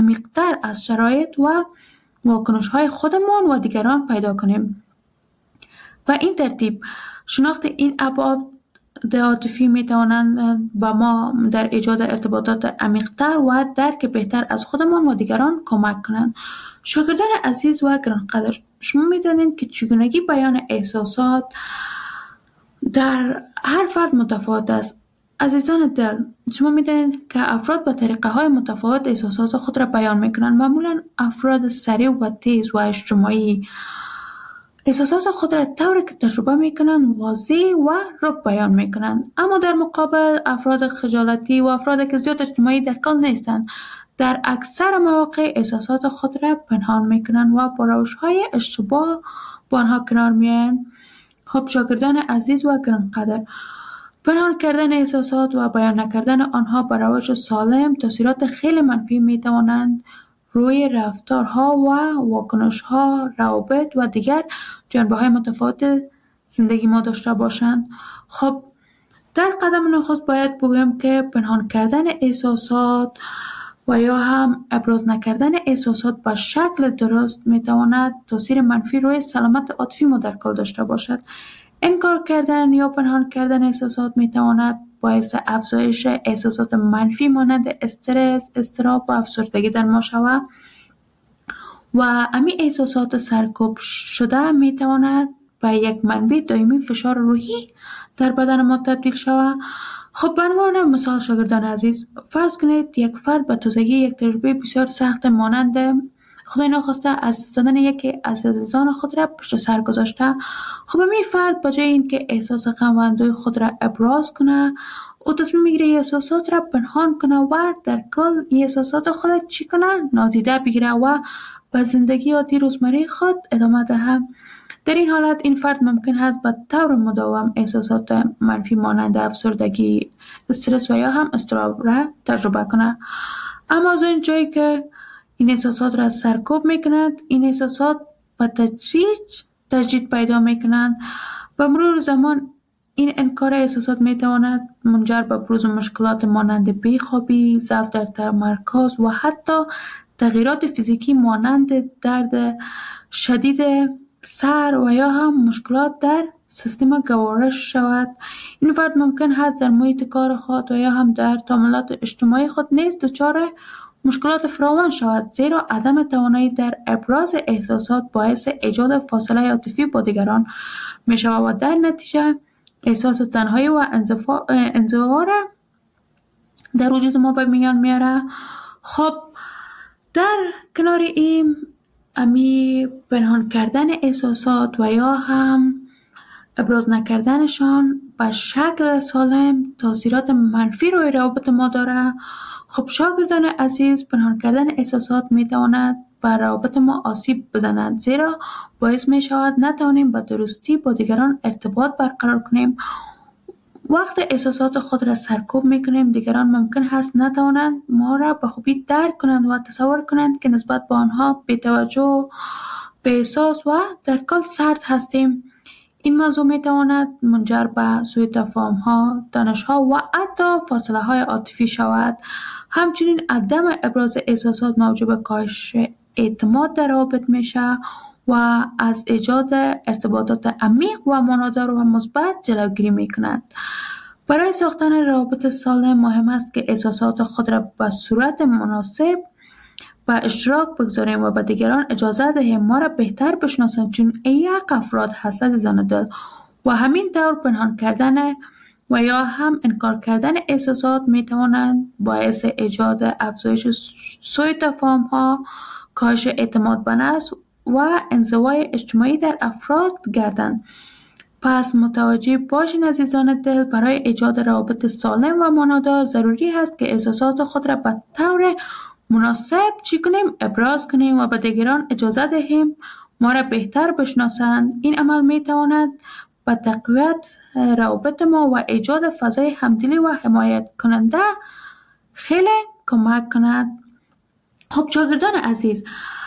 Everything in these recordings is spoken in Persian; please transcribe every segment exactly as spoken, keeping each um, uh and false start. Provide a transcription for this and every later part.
عمیق‌تر از شرایط و واکنش‌های خودمان و دیگران پیدا کنیم. و این ترتیب شناخت این ابعاد عاطفی می توانند به ما در ایجاد ارتباطات عمیق‌تر و درک بهتر از خودمان و دیگران کمک کنند. شاگردان عزیز و گرانقدر، شما می دانید که چگونگی بیان احساسات در هر فرد متفاوت است. عزیزان دل، شما می دانید که افراد به طریقه های متفاوت احساسات خود را بیان می کنند. معمولا افراد سریع و تیز و اجتماعی احساسات خود را طوری که تجربه می کنند واضح و رک بیان می کنند، اما در مقابل افراد خجالتی و افرادی که زیاد اجتماعی در کل نیستند در اکثر مواقع احساسات خود را پنهان می کنند و با روش های اشتباه با آنها کنار می آیند. خب شاگردان عزیز و گرانقدر، پنهان کردن احساسات و بیان نکردن آنها به روش سالم تاثیرات خیلی منفی می توانند روی رفتارها و واکنش‌ها، روابط و دیگر جنبه‌های متفاوت زندگی ما داشته باشند. خب در قدم نخست باید بگویم که پنهان کردن احساسات و یا هم ابراز نکردن احساسات به شکل درست میتواند تاثیر منفی روی سلامت عاطفی ما در کل داشته باشد. انکار کردن یا پنهان کردن احساسات میتواند باعث افزایش احساسات منفی مانند استرس، اضطراب و افسردگی در ما شود و امی احساسات سرکوب شده میتواند به یک منبع دائمی فشار روحی در بدن ما تبدیل شود. خب به عنوان مثال شاگردان عزیز، فرض کنید یک فرد به تازگی یک تجربه بسیار سخت مانند خدای ناخواسته از دست دادن یکی از عزیزان خود را پشت سر گذاشته. خب این فرد به جای اینکه احساس غم و اندوه خود را ابراز کنه، او تصمیم میگیره احساسات را پنهان کنه و در کل احساسات خود را چی کنه؟ نادیده بگیره و به زندگی عادی روزمره خود ادامه دهد. در این حالت این فرد ممکن است به طور مداوم احساسات منفی مانند افسردگی، استرس و یا هم اضطراب را تجربه کنه. اما از این جایی که این احساسات را سرکوب میکنند، این احساسات به تدریج تجدید پیدا میکنند. با مرور زمان این انکار احساسات میتواند منجر به بروز مشکلات مانند بیخوابی، ضعف در تمرکز و حتی تغییرات فیزیکی مانند درد شدید سر و یا هم مشکلات در سیستم گوارش شود. این فرد ممکن است در محیط کار خود و یا هم در تعاملات اجتماعی خود نیز دچار مشکلات فراوان شود، زیرا عدم توانایی در ابراز احساسات باعث ایجاد فاصله عاطفی با دیگران می شود و در نتیجه احساس تنهایی و انزوا را در وجود ما به میان میاره. خب در کنار این امی پنهان کردن احساسات و یا هم ابراز نکردنشان به شکل سالم تاثیرات منفی روی روابط ما داره. خب شاگردان عزیز، پنهان کردن احساسات می تواند به روابط ما آسیب بزند، زیرا باعث می شود نتوانیم به درستی با دیگران ارتباط برقرار کنیم. وقت احساسات خود را سرکوب می کنیم، دیگران ممکن است نتوانند ما را به خوبی درک کنند و تصور کنند که نسبت به آنها بی‌توجه، بی‌احساس و در کل سرد هستیم. این موضوع می تواند منجر به سوء تفاهم ها، دانش ها و حتی فاصله های عاطفی شود. همچنین عدم ابراز احساسات موجب کاهش اعتماد در روابط میشه و از ایجاد ارتباطات عمیق و معنادار و مثبت جلوگیری میکند. برای ساختن روابط سالم مهم است که احساسات خود را به صورت مناسب و اشتراک بگذاریم و به دیگران اجازه دهیم ما را بهتر بشناسند، چون یک افراد هست عزیزان دل و همین طور پنهان کردن و یا هم انکار کردن احساسات می توانند باعث ایجاد افزایش سوء تفاهم ها، کاهش اعتماد به نفس و انزوای اجتماعی در افراد گردند. پس متوجه باشین عزیزان دل، برای ایجاد روابط سالم و معنادار ضروری است که احساسات خود را به طور مناسب چی کنیم؟ ابراز کنیم و به دیگران اجازه دهیم ما را بهتر بشناسند. این عمل می تواند به تقویت روابط ما و ایجاد فضای همدلی و حمایت کننده خیلی کمک کند. خب شاگردان عزیز،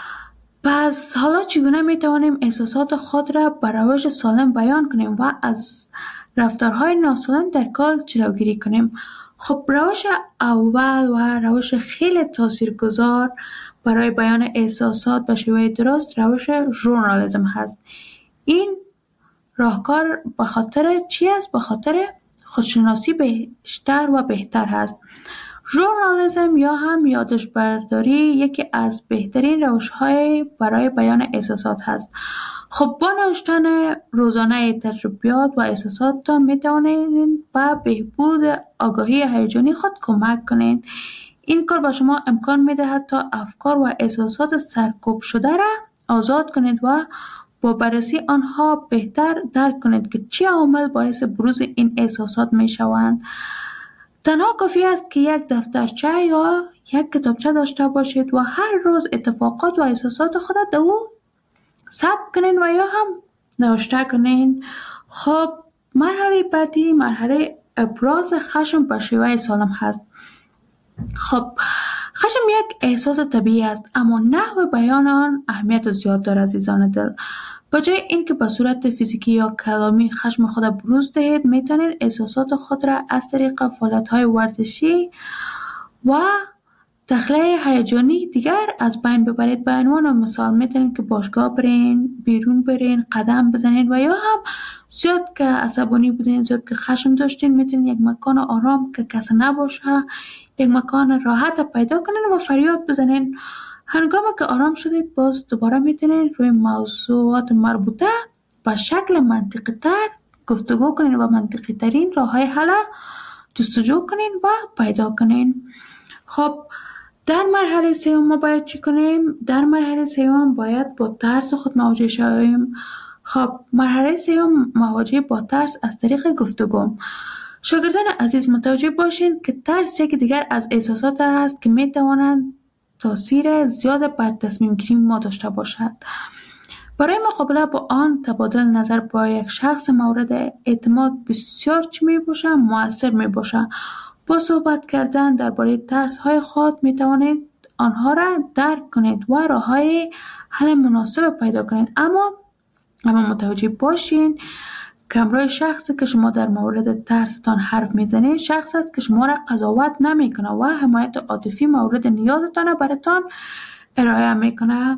پس حالا چگونه می توانیم احساسات خود را به روش سالم بیان کنیم و از رفتارهای ناسالم در کار جلوگیری کنیم؟ خب روش اول و روش خیلی تاثیرگذار برای بیان احساسات به شیوه درست روش ژورنالیسم هست. این راهکار به خاطر چی است؟ به خاطر خودشناسی بیشتر و بهتر هست. ژورنالیسم یا هم یادداشت برداری یکی از بهترین روش‌های برای بیان احساسات هست. خب با نوشتن روزانه تجربیات و احساساتتان می توانید به بهبود آگاهی هیجانی خود کمک کنید. این کار به شما امکان می دهد تا افکار و احساسات سرکوب شده را آزاد کنید و با بررسی آنها بهتر درک کنید که چه عوامل باعث بروز این احساسات می شوند. تنها کافی است که یک دفترچه یا یک کتابچه داشته باشید و هر روز اتفاقات و احساسات خود در او ثبت کنین و یا هم نوشته کنین. خب مرحله بعدی مرحله ابراز خشم به شیوه سالم هست. خب خشم یک احساس طبیعی است، اما نحو بیان آن اهمیت زیاد دارد عزیزان دل. به جای اینکه به صورت فیزیکی یا کلامی خشم خود بروز دهید، میتونید احساسات خود را از طریق فعالیت‌های ورزشی و تخلیه هیجانی دیگر از بین ببرید. به عنوان مثال میتونید که باشگاه برین، بیرون برین، قدم بزنید و یا هم زیاد که عصبانی بودین، زیاد که خشم داشتین، میتونید یک مکان آرام که کسی نباشه، یک مکان راحت پیدا کنین و فریاد بزنین. هنگامی که آرام شدید باز دوباره میتونید روی موضوعات مربوطه به شکل منطقی تر گفتگو کنین و منطقی ترین راه های حل جستجو کنین و پیدا کنین. خب در مرحله سوم ما باید چی کنیم؟ در مرحله سوم باید با ترس خود مواجه شویم. خب مرحله سوم مواجهه با ترس از طریق گفتگو. شاگردان عزیز متوجه باشین که ترس یکی دیگر از احساسات است که میتوانند تاثیر زیاد بر تصمیم گیری ما داشته باشد. برای مقابله با آن تبادل نظر با یک شخص مورد اعتماد بسیار چی می باشه؟ مؤثر می باشه. با صحبت کردن درباره ترس های خود می توانید آنها را درک کنید و راه های حل مناسب پیدا کنید. اما اما متوجه باشین که همراه شخصی که شما در مورد ترستان حرف میزنید شخص است که شما را قضاوت نمیکنه و حمایت عاطفی مورد نیازتان را براتان ارائه میکنه.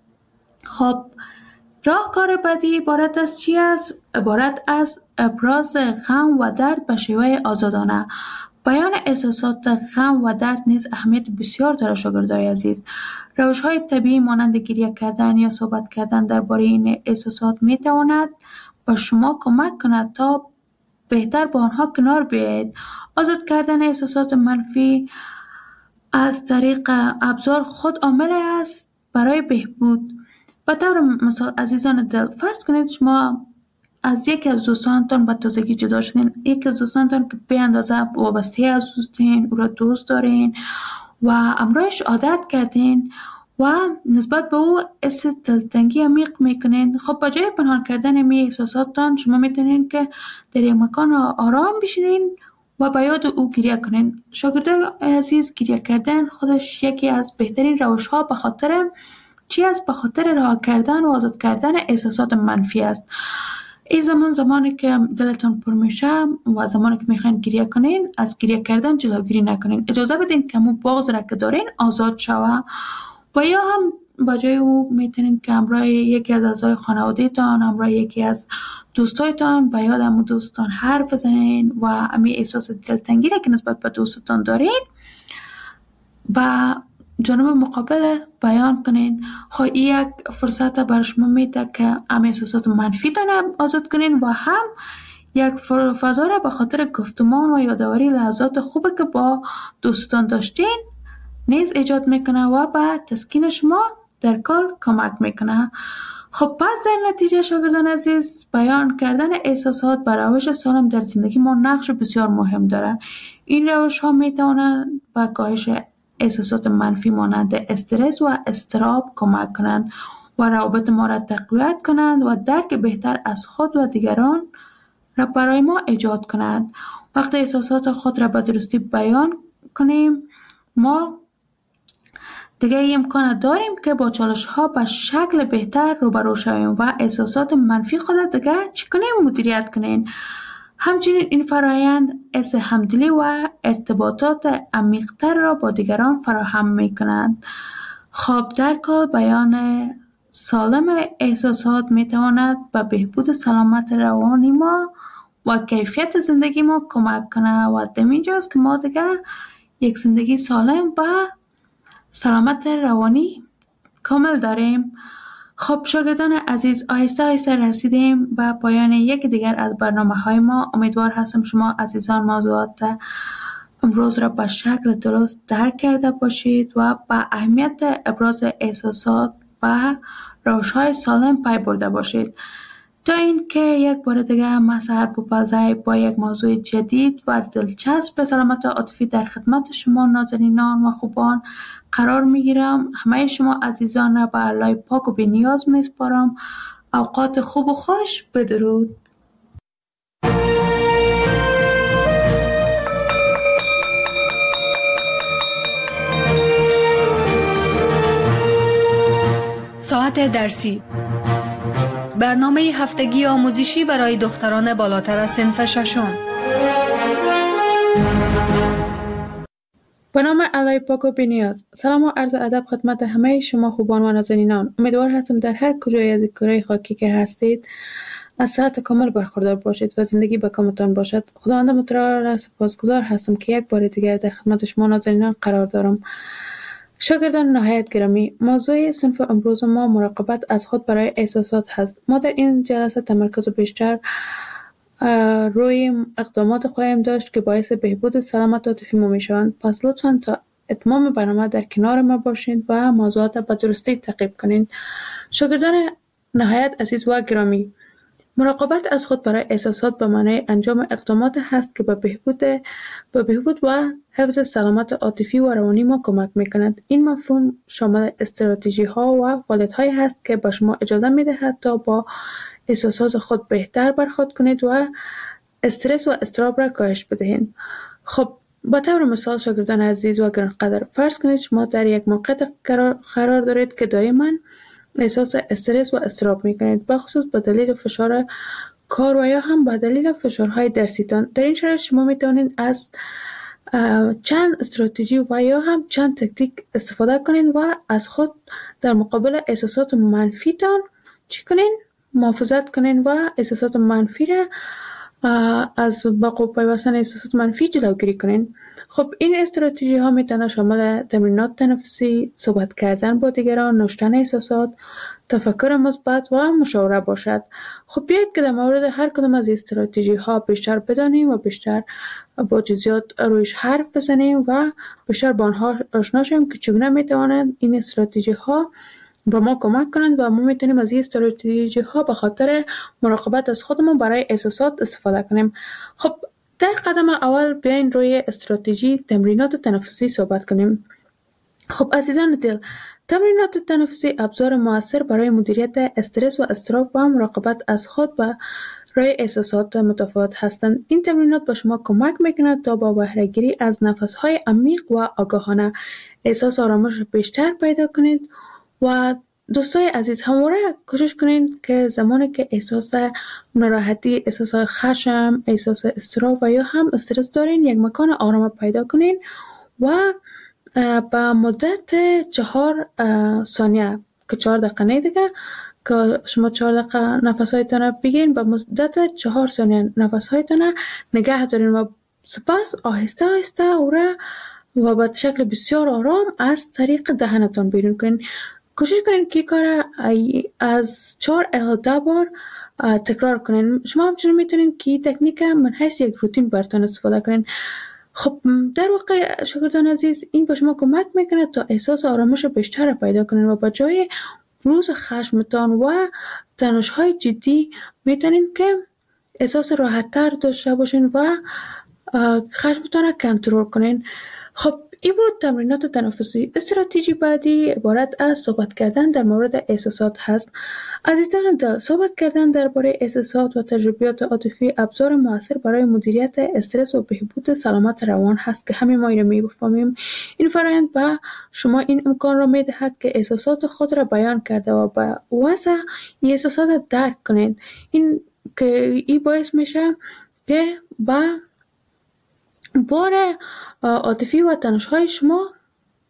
خب راهکار بعدی عبارت از چی است؟ عبارت از ابراز غم و درد به شیوه آزادانه. بیان احساسات غم و درد نیز اهمیت بسیار دارد شاگردای عزیز. روش‌های طبیعی مانند گریه کردن یا صحبت کردن درباره این احساسات میتواند به شما کمک کند تا بهتر با آنها کنار بیایید. آزاد کردن احساسات منفی از طریق ابزار خود عامل است برای بهبود. به طور مثال عزیزان دل، فرض کنید شما از یکی از دوستانتان به تازگی جدا شدین، یکی از دوستانتان که به اندازه وابسته از دوستین، او را دوست دارین و امرایش عادت کردین و نسبت به او حس دلتنگی عمیق میکنین. خب با جای پنهان کردن می احساساتتان شما میتونین که در یک مکان آرام بشینین و به یاد او گریه کنین. شاگردان عزیز، گریه کردن خودش یکی از بهترین روش ها به خاطر چی است؟ به خاطر رها کردن و آزاد کردن احساسات منفی است. این زمان زمانی که دلتان پر میشه و زمانی که میخواین گریه کنین، از گریه کردن جلوگیری نکنین. اجازه بدین که همون بغض را که دارین آزاد شوه و یا هم با جای او میتونین که همراه یکی از اعضای خانواده‌تان، همراه یکی از دوستایتان به یاد همون دوستان حرف بزنین و همین احساس دلتنگی را که نسبت به دوستتان دارین با جانب مقابل بیان کنین. خواهی یک فرصت بر شما میده که هم احساسات منفی تان آزاد کنین و هم یک فضا را به خاطر گفتمان و یادآوری لحظات خوبه که با دوستان داشتین نیز ایجاد میکنه و به تسکین شما در کار کمک میکنه. خب پس در نتیجه شاگردان عزیز، بیان کردن احساسات بر روش سالم در زندگی ما نقش بسیار مهم داره. این روش ها میتونن به کاهش احساسات منفی مانند استرس و اضطراب کمک کنند و روابط ما را تقویت کنند و درک بهتر از خود و دیگران را برای ما ایجاد کنند. وقتی احساسات خود را به درستی بیان کنیم، ما دیگه امکان داریم که با چالش ها به شکل بهتر روبرو شویم و احساسات منفی خود دیگه چی کنیم؟ مدیریت کنیم. همچنین این فرایند حس همدلی و ارتباطات عمیق‌تر را با دیگران فراهم می کنند. خواب در کال بیان سالم احساسات می تواند به بهبود سلامت روانی ما و کیفیت زندگی ما کمک کنه و همینجاست که ما دیگه یک زندگی سالم و سلامت روانی کامل داریم. خب شاگردان عزیز، آهسته آهسته رسیدیم به پایان یک دیگر از برنامه های ما. امیدوار هستم شما عزیزان موضوعات امروز را به شکل درست درک کرده باشید و به اهمیت ابراز احساسات و روش های سالم پی برده باشید. تا اینکه یک بار دیگه من سحر پوپلزی با یک موضوع جدید و دلچسب به سلامت عاطفی در خدمت شما نازنینان و خوبان قرار میگیرم. همه شما عزیزان را به الله پاک و بی‌نیاز میسپارم. اوقات خوب و خوش. بدرود. ساعت درسی، برنامه هفتگی آموزشی برای دختران بالاتر از صنف ششم. به نام الله پاک و بی‌نیاز. سلام و عرض ادب خدمت همه شما خوبان و نازنینان. امیدوار هستم در هر کجای از کره خاکی که هستید از صحت کامل برخوردار باشید و زندگی به کامتان باشد. خداوند متعال را سپاسگزار هستم که یک بار دیگر در خدمت شما نازنینان قرار دارم. شاگردان نهایت گرامی، موضوع صنف امروز ما مراقبت از خود برای احساسات هست. ما در این جلسه تمرکز بیشتر روی اقدامات خواهیم داشت که باعث بهبود سلامت عاطفی ما میشوند. پس لطفاً تا اتمام برنامه در کنار ما باشید و موضوعات به درستی تعقیب کنید. شاگردان نهایت عزیز و گرامی، مراقبت از خود برای احساسات به معنای انجام اقدامات هست که به بهبود به بهبود و حفظ سلامت عاطفی و روانی ما کمک می‌کند. این مفهوم شامل استراتژی‌ها و فعالیت‌هایی هست که به شما اجازه می‌دهد تا با احساسات خود بهتر برخورد کنید و استرس و اضطراب را کاهش بدهید. خب با طور مثال شاگردان عزیز و گرانقدر، فرض کنید شما در یک موقعیت قرار دارید که دائما احساس استرس و اضطراب می‌کنید، بخصوص به دلیل فشار کار و یا هم به دلیل فشارهای درسیتان. در این شرایط شما می‌توانید از چند استراتژی و یا هم چند تکتیک استفاده کنید و از خود در مقابل احساسات منفیتان چی کنید؟ محافظت کنین و احساسات منفی را از بقا پیوستن احساسات منفی جلوگیری کنین. خب این استراتژی ها میتونه شامل تمرینات تنفسی، صحبت کردن با دیگران، نوشتن احساسات، تفکر مثبت و مشاوره باشد. خب بیاید که در مورد هر کدام از استراتژی ها بیشتر بدانیم و بیشتر با جزئیات رویش حرف بزنیم و بیشتر با آنها آشنا شویم که چگونه میتوانند این استراتژی ها با ما کمک کنند و ما میتونیم از این استراتژی ها به خاطر مراقبت از خودمون برای احساسات استفاده کنیم. خب در قدم اول بیاین روی استراتژی تمرینات تنفسی صحبت کنیم. خب عزیزان دل، تمرینات تنفسی ابزار موثر برای مدیریت استرس و اضطراب و مراقبت از خود و روی احساسات متفاوت هستند. این تمرینات به شما کمک میکنند تا با بهره گیری از نفس‌های عمیق و آگاهانه احساس آرامش بیشتر پیدا کنید. و دوستای عزیز، همواره کوشش کنید که زمانی که احساس ناراحتی، احساس خشم، احساس اضطراب و یا هم استرس دارین، یک مکان آرام پیدا کنین و با مدت چهار ثانیه که چهار دقیقه نه دیگه که شما چهار دقیقه نفس‌هایتان بگیرین، با مدت چهار ثانیه نفس‌هایتان نگه دارین و سپس آهسته آهسته او را و به شکل بسیار آرام از طریق دهنتان بیرون کنین. کوشش کنین که کار از چهار الی ده بار تکرار کنین. شما همچنین میتونین که این تکنیک من حیث یک روتین براتون استفاده کنین. خب در واقع شاگردان عزیز، این به شما کمک میکنه تا احساس آرامش بیشتر پیدا کنین و با جای بروز خشمتان و تنش‌های جدی میتونین که احساس راحت تر داشته باشین و خشمتان را کنترل کنین. خب این بود تمرینات تنفسی. استراتژی بعدی عبارت از صحبت کردن در مورد احساسات هست. عزیزان دل، صحبت کردن درباره احساسات و تجربیات عاطفی ابزار موثر برای مدیریت استرس و بهبود سلامت روان هست که همه ما این را می‌فهمیم. این فرآیند به شما این امکان را می‌دهد که احساسات خود را بیان کرده و به وضع این احساسات درک کنید. این که این باعث میشه که با بار عاطفی و تنش‌های شما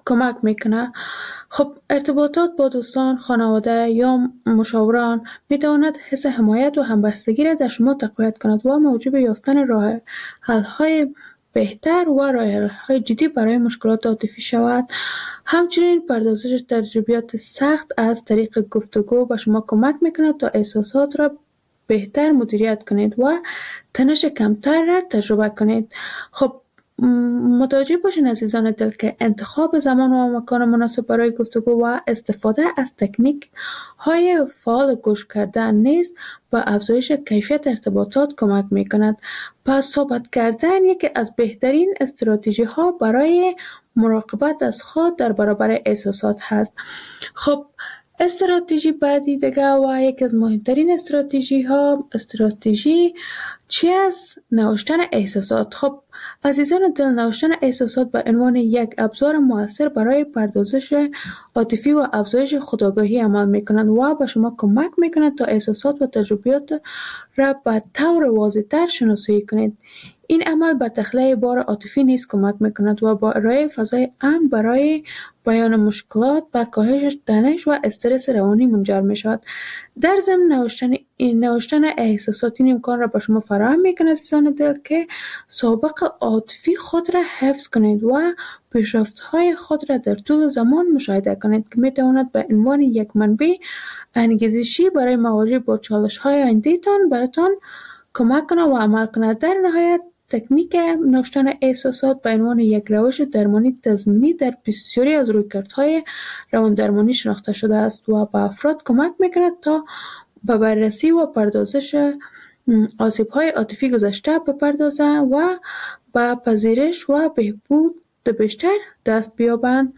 کمک میکنه. خب ارتباطات با دوستان، خانواده یا مشاوران میتواند حس حمایت و همبستگی را در شما تقویت کند و موجب یافتن راه حل‌های بهتر و راه حل‌های جدی برای مشکلات عاطفی شود. همچنین پردازش تجربیات سخت از طریق گفتگو به شما کمک میکند تا احساسات را بهتر مدیریت کنید و تنش کمتر را تجربه کنید. خب متوجه باشین عزیزان دل که انتخاب زمان و مکان مناسب برای گفتگو و استفاده از تکنیک های فعال گوش کردن نیز به افزایش کیفیت ارتباطات کمک می کند. پس صحبت کردن یکی از بهترین استراتژی ها برای مراقبت از خود در برابر احساسات هست. خب استراتژی بعدی دیگه و یکی از مهمترین استراتژی ها استراتژی چی از نوشتن احساسات. خب عزیزان دل، نوشتن احساسات به عنوان یک ابزار مؤثر برای پردازش عاطفی و افزایش خودآگاهی عمل میکنند و به شما کمک میکنند تا احساسات و تجربیات را به طور واضح‌تر شناسایی کنید. این عمل به تخلیه بار عاطفی نیز کمک میکند و با ارائه فضای امن برای بیان مشکلات به کاهش تنش و استرس روانی منجر می شود. در ضمن نوشتن نوشتن احساسات این امکان را به شما فراهم میکند عزیزان دل که سابقه عاطفی خود را حفظ کنید و پیشرفت‌های خود را در طول زمان مشاهده کنید که میتواند به عنوان یک منبع انگیزشی برای مواجهه با چالش‌های آینده‌تان براتان کمک کنه و عمل کنه. در نهایت تکنیک نوشتن احساسات به عنوان یک روش درمانی تضمینی در بسیاری از رویکردهای رواندرمانی شناخته شده است و به افراد کمک میکند تا به بررسی و پردازش آسیب‌های عاطفی گذشته بپردازند و به پذیرش و بهبود بیشتر دست بیابند.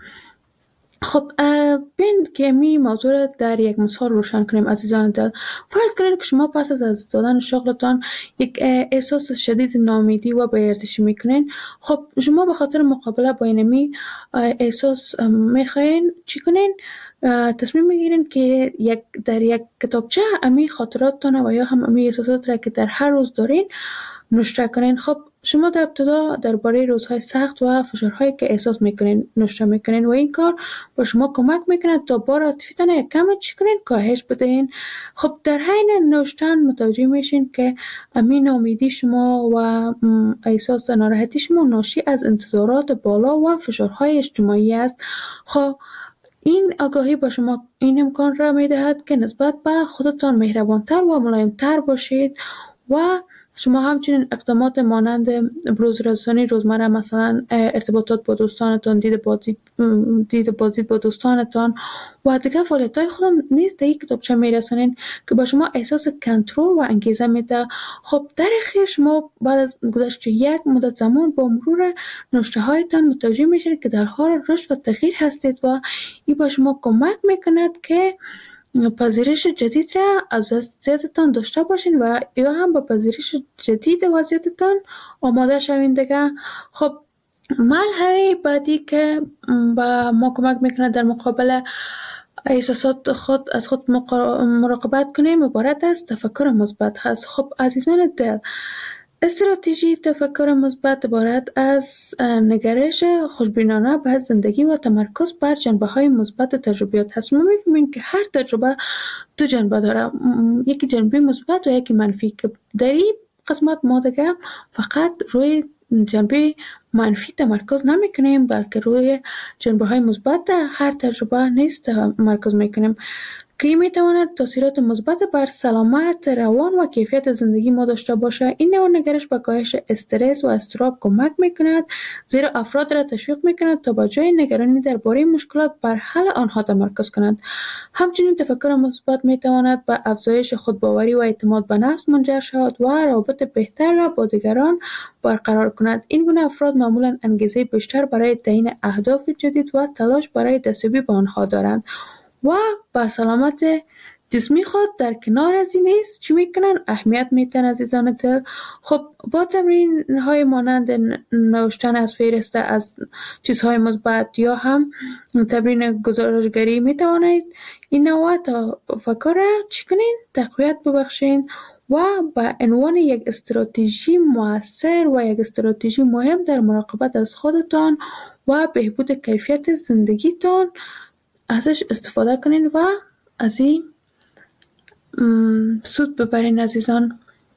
خب بین که می موضوع را در یک مثال روشن کنیم عزیزان دل. فرض کنید که شما پس از از دادن شغلتان یک احساس شدید ناامیدی و بی‌ارزشی میکنین. خب شما به خاطر مقابله با اینمی احساس میخواین چی کنین؟ تصمیم میگیرین که یک در یک کتابچه امی خاطراتتان و یا هم امی احساسات را که در هر روز دارین نوشته کنین. خب شما در ابتدا درباره روزهای سخت و فشارهایی که احساس میکنین نوشته میکنین و این کار با شما کمک میکنه تا بار عاطفیتان یک کم چی کنین کاهش بدین. خب در حین نوشتن متوجه میشین که امین امیدی شما و احساس ناراحتی شما ناشی از انتظارات بالا و فشارهای اجتماعی است. خب این آگاهی با شما این امکان را میدهد که نسبت به خودتان مهربانتر و ملایمتر باشید و شما همچنین اقدامات مانند بروزرسانی روزمره، مثلا ارتباطات با دوستانتان، دید بازدید دید بازدید با دوستانتان و دیگر فعالیت‌های خودم نیز در یک کتابچه میرسونین که با شما احساس کنترل و انگیزه میده. خب در اخیر شما بعد از گذشت یک مدت زمان با مرور نوشته هایتان متوجه میشید که در حال رشد و تغییر هستید و این با شما کمک میکند که پذیرش جدید را از وضعیتتان داشته باشین و یا هم با پذیرش جدید وضعیتتان آماده شوین دیگه. خب مرحله بعدی که با ما کمک میکنه در مقابل احساسات خود از خود مراقبت کنیم عبارت از تفکر مثبت هست. خب عزیزان دل، استراتژی تفکر مثبت عبارت از نگرش خوشبینانه به زندگی و تمرکز بر جنبه‌های مثبت تجربیات هست. ما می‌فهمیم که هر تجربه دو جنبه داره، یکی جنبه مثبت و یکی منفی، که در این قسمت ما دیگه فقط روی جنبه منفی تمرکز نمی‌کنیم بلکه روی جنبه‌های مثبت هر تجربه نیز تمرکز می‌کنیم که میتواند تاثیرات مثبت بر سلامت روان و کیفیت زندگی ما داشته باشه. این نوع نگرش به کاهش استرس و اضطراب کمک میکند، زیرا افراد را تشویق میکند تا با جای نگرانی درباره مشکلات بر حل آنها تمرکز کنند. همچنین تفکر مثبت میتواند به افزایش خودباوری و اعتماد به نفس منجر شود و روابط بهتر را با دیگران برقرار کند. این گونه افراد معمولا انگیزه بیشتر برای تعیین اهداف جدید و تلاش برای دستیابی به آنها دارند و با سلامت جسمی خود در کنار از این نیز چی میکنن؟ اهمیت میتن عزیزان دل. خب با تمرین های مانند نوشتن از فهرست از چیزهای مثبت یا هم تمرین گزارشگری میتوانید این نوع تفکر را چی کنین؟ تقویت ببخشین و به عنوان یک استراتژی مؤثر و یک استراتژی مهم در مراقبت از خودتان و بهبود کیفیت زندگیتان ازش استفاده کنین و از این سود ببرین عزیزان.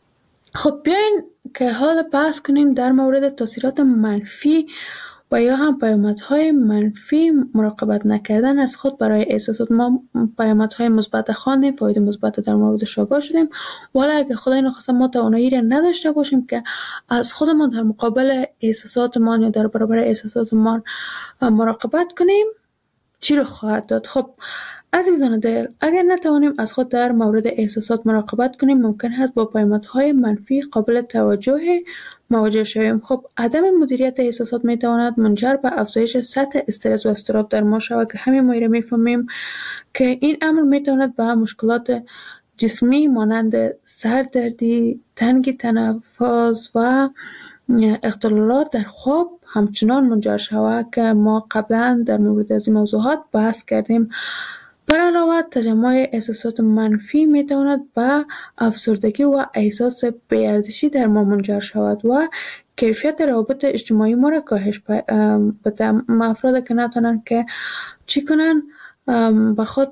خب بیاین که حال بحث کنیم در مورد تاثیرات منفی و یا هم پیامدهای منفی مراقبت نکردن از خود برای احساسات. ما پیامدهای مثبت خواندیم، فواید مثبت در موردش آگاه شدیم، ولی اگه خدای نخواسته ما توانایی را نداشته باشیم که از خودمان در مقابل احساساتمان یا در برابر احساساتمان مراقبت کنیم، چی رو خواهد داد؟ خب عزیزان دل، اگر نتوانیم از خود در مورد احساسات مراقبت کنیم، ممکن است با پیامدهای منفی قابل توجه مواجه شویم. خب عدم مدیریت احساسات می تواند منجر به افزایش سطح استرس و اضطراب در ما شود که همه ما را میفهمیم که این امر می تواند به مشکلات جسمی مانند سردردی، تنگی تنفس و اختلالات در خواب همچنان منجر شود که ما قبلا در مورد از این موضوعات بحث کردیم. بر علاوه تجمع احساسات منفی می تواند به افسردگی و احساس بی‌ارزشی در ما منجر شود و کیفیت روابط اجتماعی ما را کاهش بده. افراد که نتونن که چی کنن به خود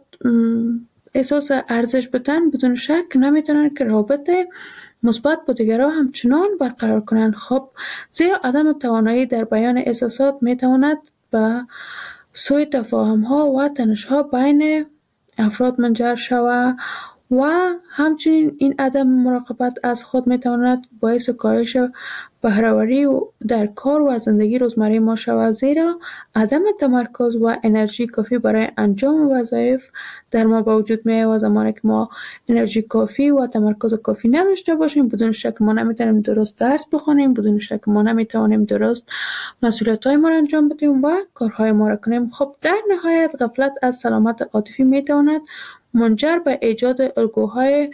احساس ارزش بدن، بدون شک نمیتونن که روابط مثبت با دیگران همچنان برقرار کنند. خب زیرا عدم توانایی در بیان احساسات می تواند به سوء تفاهم ها و تنش ها بین افراد منجر شود و همچنین این عدم مراقبت از خود می تواند باعث کاهش بهره‌وری در کار و زندگی روزمره ما شود، زیرا عدم تمرکز و انرژی کافی برای انجام وظایف در ما به وجود می آید. زمانی که ما انرژی کافی و تمرکز کافی نداشته باشیم، بدون شک ما نمیتونیم درست درس بخونیم، بدون شک ما نمیتوانیم درست مسئولیت‌های ما را انجام بدیم و کارهای ما را کنیم. خب در نهایت غفلت از سلامت عاطفی می تواند منجر به ایجاد الگوهای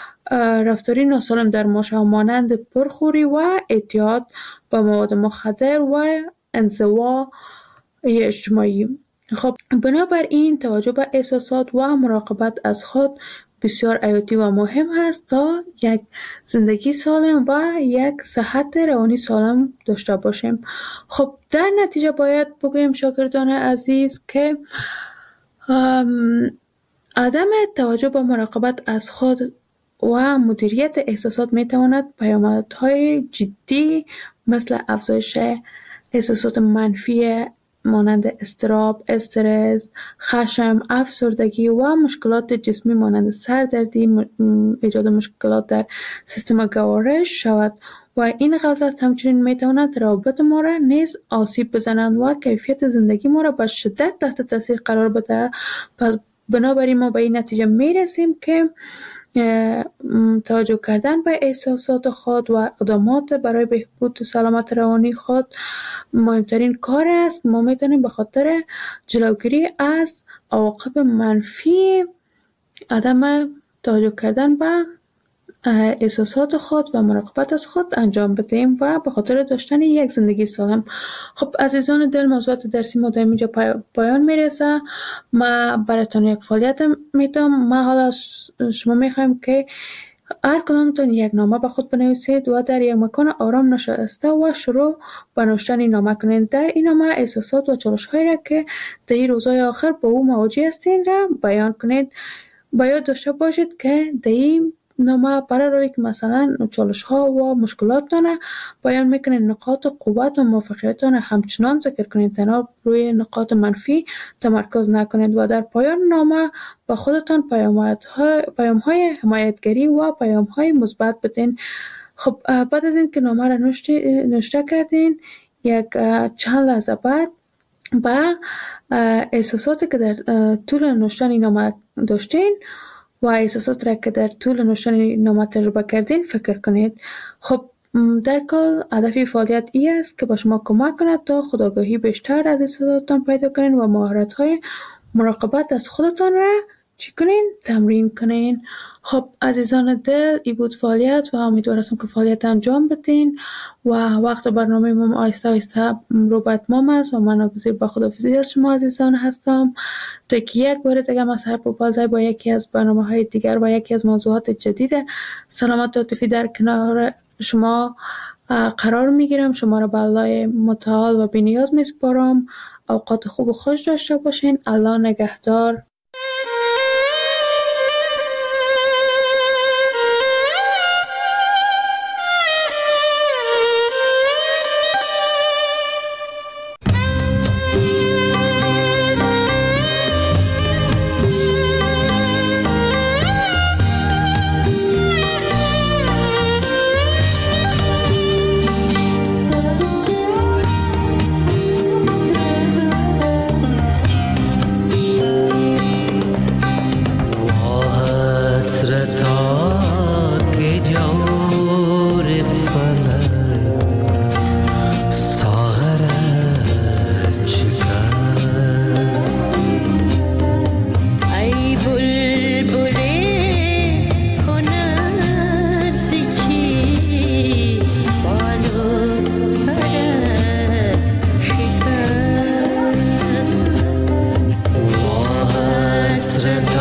رفتاری ناسالم در ما شود، مانند پرخوری و اعتیاد به مواد مخدر و انزوا اجتماعی. خب بنابراین توجه به احساسات و مراقبت از خود بسیار حیاتی و مهم است تا یک زندگی سالم و یک صحت روانی سالم داشته باشیم. خب در نتیجه باید بگویم شاگردان عزیز که عدم توجه به مراقبت از خود و مدیریت احساسات می تواند پیامدهای جدی مثل افزایش احساسات منفی مانند اضطراب، استرس، خشم، افسردگی و مشکلات جسمی مانند سردردی، ایجاد مشکلات در سیستم گوارش شود و این غفلت همچنین می تواند روابط ما را نیز آسیب بزنند و کیفیت زندگی ما را به شدت تحت تاثیر قرار بده. پس بنابراین ما به این نتیجه می رسیم که توجه کردن به احساسات خود و اقدامات برای بهبود و سلامت روانی خود مهمترین کار است. ما میتونیم به خاطر جلوگیری از عواقب منفی عدم توجه کردن به احساسات خود و مراقبت از خود انجام بدهیم و به خاطر داشتن یک زندگی سالم. خب عزیزان دل، موضوعات درسی ما در اینجا پایان میرسه. ما براتون یک فعالیت میدم. ما حالا شما میخوایم که هر کدامتون یک نامه به خود بنویسید و در یک مکان آرام نشسته و شروع به نوشتن این نامه کنید. در این نامه احساسات و چالش هایی را که در این روزهای آخر با او مواجه هستین را بیان کنید. باید داشته باشید که در این نامه برای که مثلا چالش ها و مشکلاتتان بیان میکنید، نقاط قوت و موفقیتتان همچنان ذکر کنید، تنها روی نقاط منفی تمرکز نکنید و در پایان نامه به خودتان پیام های حمایتگری و پیام های مثبت بدین. خب بعد از این که نامه را نوشته کردین، یک چند لحظه بعد با احساساتی که در طول نوشتن این نامه داشتین و احساسات را که در طول نوشتن نامه تجربه کردین فکر کنید. خب در کل هدف فعالیت ای است که به شما کمک کند تا خودآگاهی بیشتر از احساساتتان پیدا کنید و مهارت‌های مراقبت از خودتان را چی کنین؟ تمرین کنین. خب عزیزان دل، ای بود فعالیت و امیدوارم که فعالیت انجام بدین و وقت برنامه ما آیسته آیسته رو به اتمام است و من ناگزیر با خداحافظی از شما عزیزان هستم تا که یک بار دیگه ما سر بپازه با یکی از برنامه های دیگر و یکی از موضوعات جدید سلامت عاطفی در کنار شما قرار میگیرم. شما را به الله متعال و بی‌نیاز میسپارم. اوقات خوب و خوش داشته باشین. الله نگهدار. Hasret